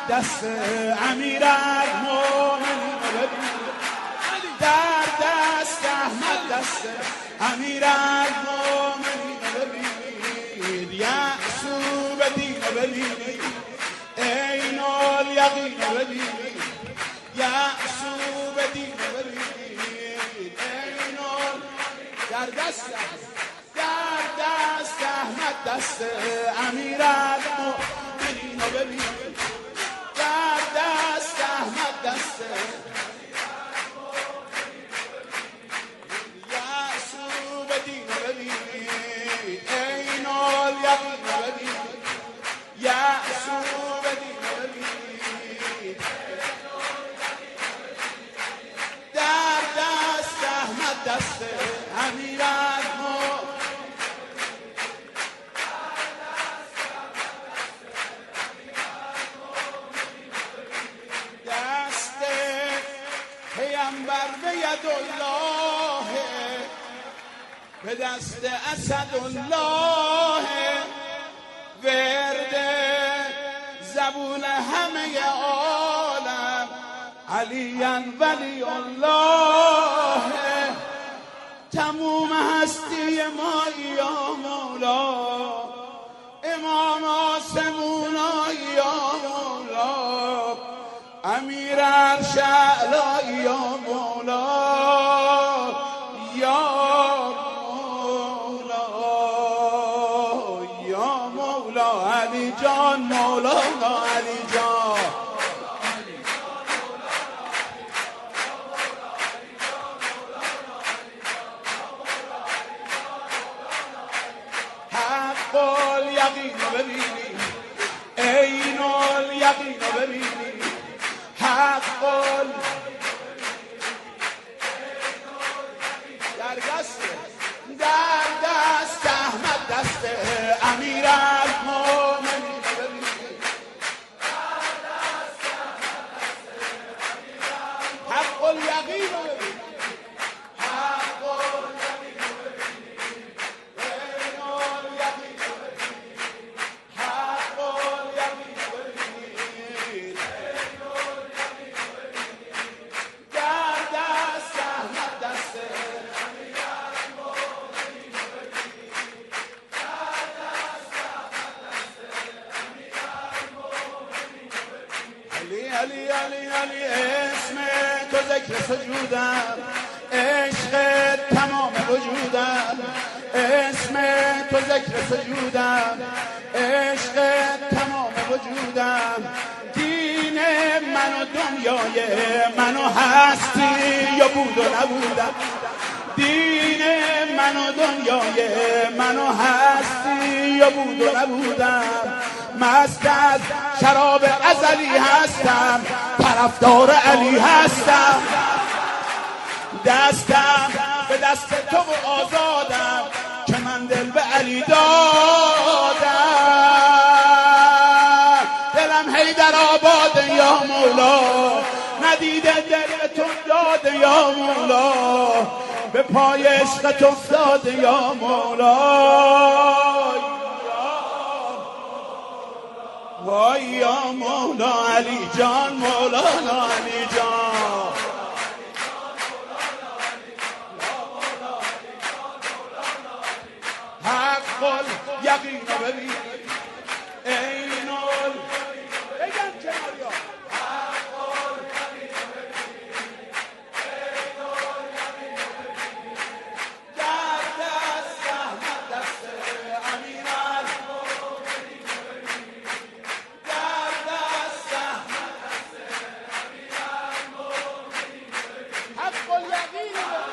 دست امیرالمومنین ببین، در دست احمد دست امیرالمومنین ببین، یعصوب دین ببین، عین الیقین ببین، یعصوب دین ببین، عین در دست احمد دست امیرالمومنین ببین، در دست احمد دست یعصوب دین ببین، عین الیقین ببین، یعصوب دین ببین، در دست احمد دست امیرالمومنین، دست پیامبر به یدالله، به دست اسدالله، ورد زبون همه عالم علیاً ولی الله، تموم هستی ما یا مولا، امام آسمون یا مولا، امیر عرش اعلی یا مولا، یا مولا، یا مولا علی جان، مولانا علی جان، حق الیقین ببینی، عین الیقین ببینی، حق در دست احمد دست امیرالمومنین ببینی، حق الیقین ببینی، حق الیقین ببینی، عین الیقین ببینی، حق الیقین ببینی، در دست احمد دست علی علی علی، اسم تو ذکر سجودم، عشق تمام وجودم، اسم تو ذکر سجودم، عشق تمام وجودم، دین من و دنیای من و هستی یا بود و نبودم، دین من و دنیای من و هستی یا بود و نبودم، مست از شراب ازلی هستم، طرفدار علی هستم، دستم به دست تو و آزادم، که من دل به علی دادم، دلم حیدر آباد یا مولا، ندیده دل تو داده یا مولا، به پای عشقت افتاده یا مولا، وای یا مولا علی جان، مولانا علی جان، حق الیقین ببین، عین بگم کناریا، حق الیقین ببین، عین الیقین ببین، در دست احمد دست امیرالمومنین ببین، در دست احمد دست امیرالمومنین ببین، حق الیقین ببین،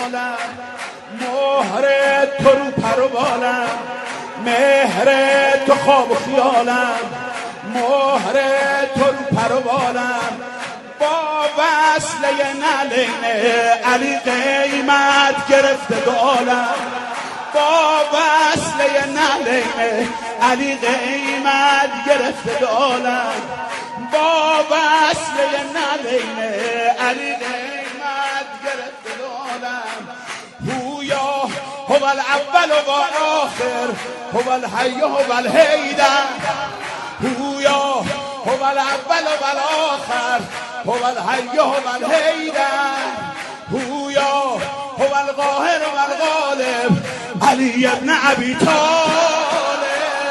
بالم، مهر تو رو پر و بالم، مهر تو خواب و خیالم، مهر تو رو پر و بالم، با وصله نلین علی قیمت گرفته دو عالم، با وصله نلین علی قیمت گرفته دو عالم، با وصله نلین علی قیمت گرفته دو عالم. هویا هو الاول و آخر، هو الحی هو الحیدر، هویا هو الاول و آخر، هو الحی هو الحیدر، هویا هو القاهر و الغالب، علی ابن ابی طالب.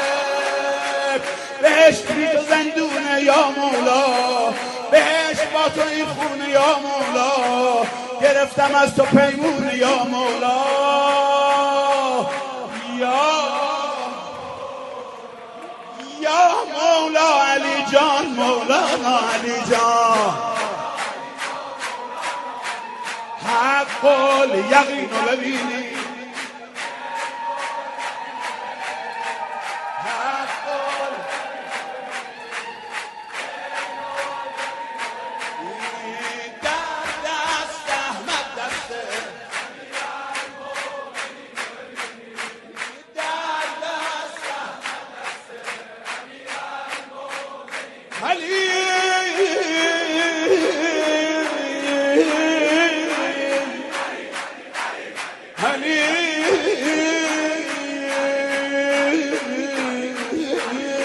بهشت بی تو زندونه یا مولا، بهشت با تو این خونه یا مولا، گرفتم از تو پیمونه یا مولا، یا مولا علی جان، مولانا علی جان. حق الیقین رو ببینی،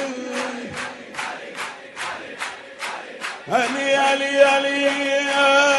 Ali, Ali, Ali, Ali.